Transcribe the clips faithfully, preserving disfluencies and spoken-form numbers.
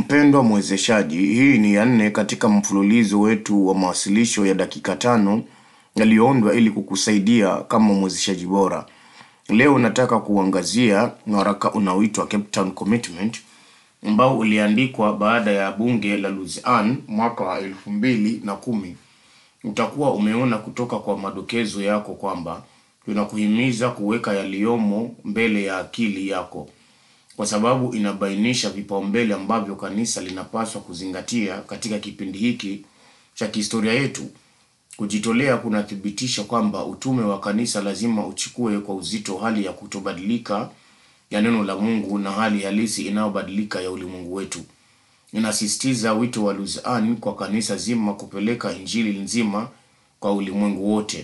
Mpendwa mwezeshaji, hii ni ya nne katika mfululizo wetu wa mawasilisho ya dakika tano yaliyoundwa ili kukusaidia kama mwezeshaji bora. Leo nataka kuangazia waraka unaoitwa Cape Town Commitment ambao uliandikwa baada ya bunge la Lausanne mwaka wa elfu mbili na kumi. Utakuwa umeona kutoka kwa madokezo yako kwamba tunakuhimiza kuweka yaliyomo mbele ya akili yako, kwa sababu inabainisha vipaumbele ambavyo kanisa linapaswa kuzingatia katika kipindi hiki cha historia yetu. Kujitolea kunathibitisha kwamba utume wa kanisa lazima uchukue kwa uzito hali ya kutobadilika ya neno la Mungu na hali halisi inayobadilika ya ulimwengu wetu. Inasisitiza wito wa Lausanne kwa kanisa zima kupeleka injili nzima kwa ulimwengu wote.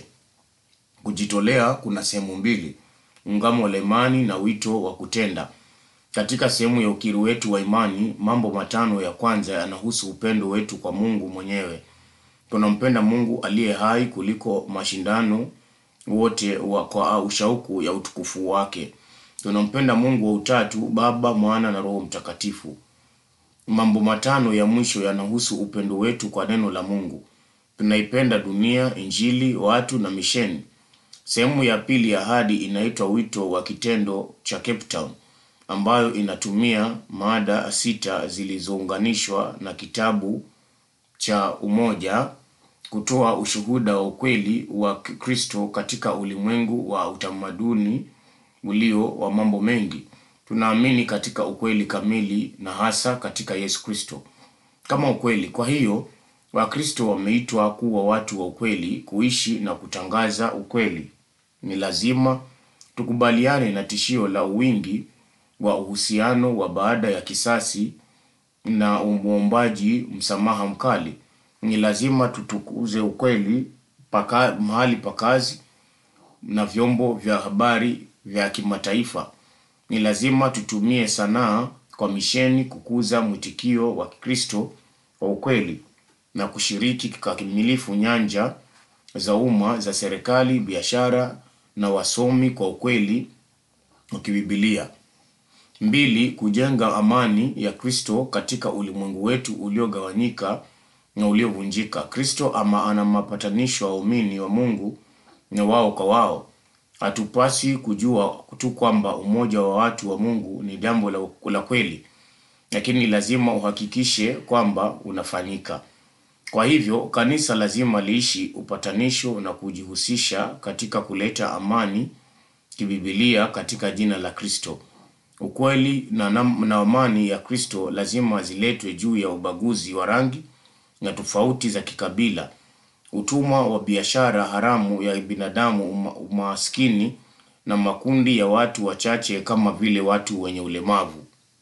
Kujitolea kuna sehemu mbili: ungamo la imani na wito wa kutenda. Katika sehemu ya ukiri wetu wa imani, mambo matano ya kwanza yanahusu upendo wetu kwa Mungu mwenyewe. Tunampenda Mungu aliye hai kuliko mashindano wote wa kwa ushauku ya utukufu wake. Tunampenda Mungu wa utatu, Baba, Mwana na Roho Mtakatifu. Mambo matano ya mwisho yanahusu upendo wetu kwa neno la Mungu. Tunaipenda dunia, injili, watu na misheni. Sehemu ya pili ya ahadi inaitwa wito wa kitendo cha Cape Town, ambayo inatumia mada sita zilizounganishwa na kitabu cha umoja kutoa ushuhuda wa ukweli wa Kristo katika ulimwengu wa utamaduni ulio wa mambo mengi. Tunaamini katika ukweli kamili na hasa katika Yesu Kristo kama ukweli. Kwa hiyo Wakristo wameitwa kuwa watu wa ukweli, kuishi na kutangaza ukweli. Ni lazima tukubaliane na tishio la wingi wa uhusiano wa baada ya kisasi na umuombaji msamaha mkali. Ni lazima tutukuze ukweli paka, mahali pa kazi na vyombo vya habari vya kimataifa. Ni lazima tutumie sanaa kwa misheni kukuza mwitikio wa Kristo wa ukweli na kushiriki kikamilifu nyanja za umma za serikali, biashara na wasomi kwa ukweli wa kiBiblia. Mbili, kujenga amani ya Kristo katika ulimwengu wetu uliogawanyika na uliovunjika. Kristo ama ana mapatanisho wa waumini wa Mungu na wao kwa wao. Hatupasi kujua tu kwamba umoja wa watu wa Mungu ni jambo la, la kweli, lakini lazima uhakikishe kwamba unafanyika. Kwa hivyo kanisa lazima liishi upatanisho na kujihusisha katika kuleta amani kiBiblia katika jina la Kristo. Ukweli na, na amani ya Kristo lazima ziletwe juu ya ubaguzi wa rangi na tofauti za kikabila, utumwa wa biashara haramu ya binadamu, umaskini na makundi ya watu wachache kama vile watu wenye ulemavu.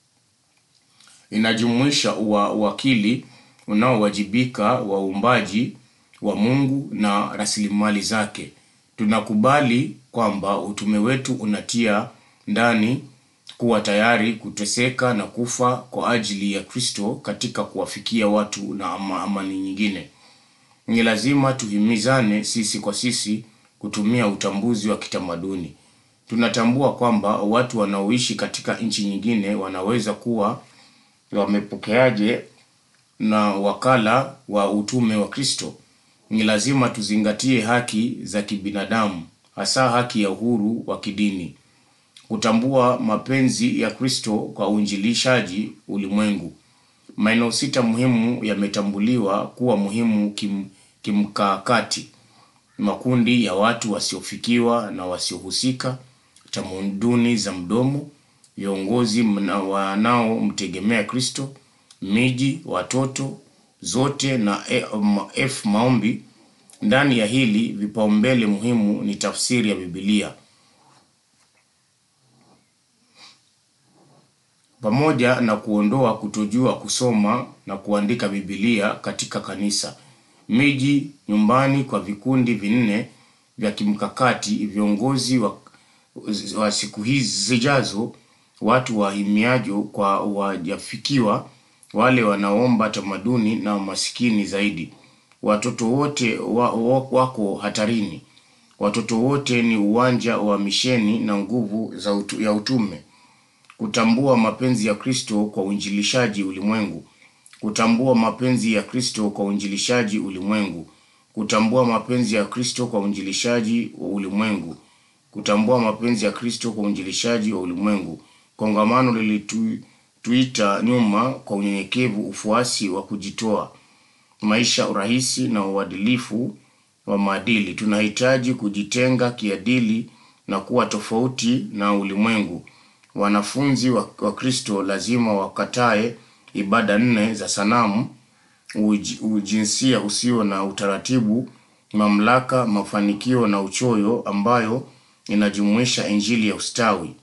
Inajumuisha uwakili unaowajibika wa uumbaji wa Mungu na rasilimali zake. Tunakubali kwamba utume wetu unatia ndani kuwa tayari kuteseka na kufa kwa ajili ya Kristo katika kuwafikia watu na amani nyingine. Ni lazima tuhimizane sisi kwa sisi kutumia utambuzi wa kitamaduni. Tunatambua kwamba watu wanaoishi katika nchi nyingine wanaweza kuwa wamepokeaje na wakala wa utume wa Kristo. Ni lazima tuzingatie haki za kibinadamu, hasa haki ya uhuru wa kidini. Kutambua mapenzi ya Kristo kwa uinjilishaji ulimwengu. Maeneo sita muhimu yametambuliwa kuwa muhimu kim, kimkakati: makundi ya watu wasiofikiwa na wasiohusika, tamaduni za mdomo, viongozi wanaomtegemea Kristo, miji, watoto zote na F maombi. Ndani ya hili vipaumbele muhimu ni tafsiri ya Biblia pamoja na kuondoa kutojua kusoma na kuandika Biblia katika kanisa. Miji, nyumbani kwa vikundi vinne vya kimkakati, viongozi wa, wa siku hizi zijazo, watu wahimiajo kwa wajafikiwa, wale wanaomba tamaduni na masikini zaidi. Watoto wote wa, wa, wako hatarini. Watoto wote ni uwanja wa misheni na nguvu za utu, ya utume. Kutambua mapenzi ya Kristo kwa uinjilishaji ulimwengu. Kutambua mapenzi ya Kristo kwa uinjilishaji ulimwengu. Kutambua mapenzi ya Kristo kwa uinjilishaji wa ulimwengu. Kutambua mapenzi ya Kristo kwa uinjilishaji wa ulimwengu. Kongamano lilituita nyuma kwa unyenyekevu, ufuasi wa kujitoa, maisha urahisi na uadilifu wa maadili. Tunahitaji kujitenga kiadili na kuwa tofauti na ulimwengu. Wanafunzi wa, wa Kristo lazima wakatae ibada nne za sanamu, uj, ujinsia usio na utaratibu, mamlaka, mafanikio na uchoyo, ambayo inajumuisha injili ya ustawi.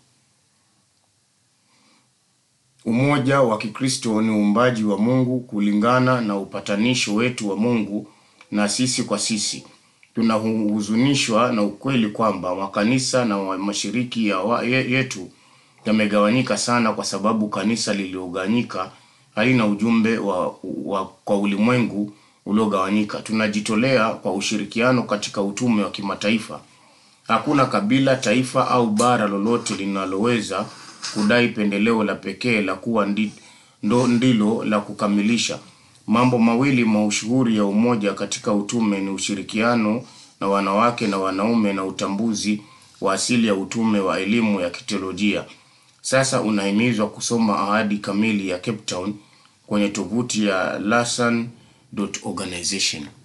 Umoja wa Kikristo ni uumbaji wa Mungu kulingana na upatanisho wetu wa Mungu na sisi kwa sisi. Tunahuzunishwa na ukweli kwamba makanisa na mashiriki ya wa yetu yamegawanyika sana, kwa sababu kanisa liliogawanyika halina ujumbe wa, wa kwa ulimwengu uliogawanyika. Tunajitolea kwa ushirikiano katika utume wa kimataifa. Hakuna kabila, taifa au bara lolote linaloweza kudai pendeleo la pekee la kuwa ndi, ndo ndilo la kukamilisha. Mambo mawili mashuhuri ya umoja katika utume ni ushirikiano na wanawake na wanaume na utambuzi wa asili ya utume wa elimu ya kiteolojia. Sasa unahimizwa kusoma ahadi kamili ya Cape Town kwenye tovuti ya lasan dot organization.